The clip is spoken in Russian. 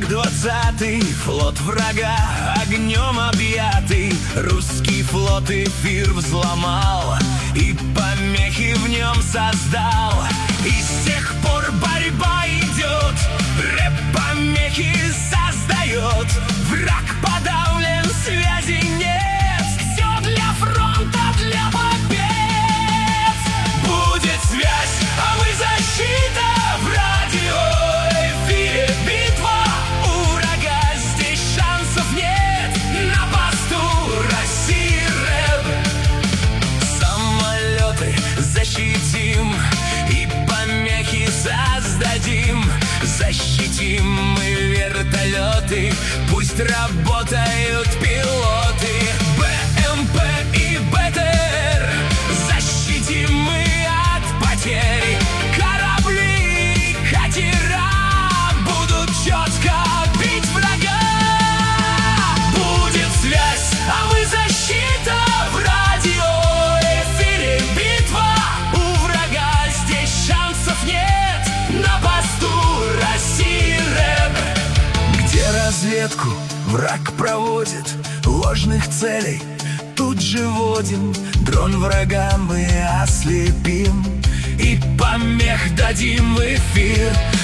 Як-20, флот врага огнем объятый, русский флот эфир взломал и помехи в нем создал. И с тех пор борьба идет, рэп помехи создает. Враг подавлен, связи нет, все для фронта, для побед. Будет связь, а мы защита, в радиоэфире битва. У врага здесь шансов нет, на посту России рэп. Самолеты защитим и помехи создадим. Защитим мы вертолеты, пусть работают пилоты. БМП и БТР защитим мы от потерь. Корабли и катера будут четко бить врага. Будет связь, а мы защита, в радиоэфире битва. У врага здесь шансов нет, на посту России рэп. Где разведку враг проводит, ложных целей тут же вводим. Дрон врага мы ослепим и помех дадим в эфир.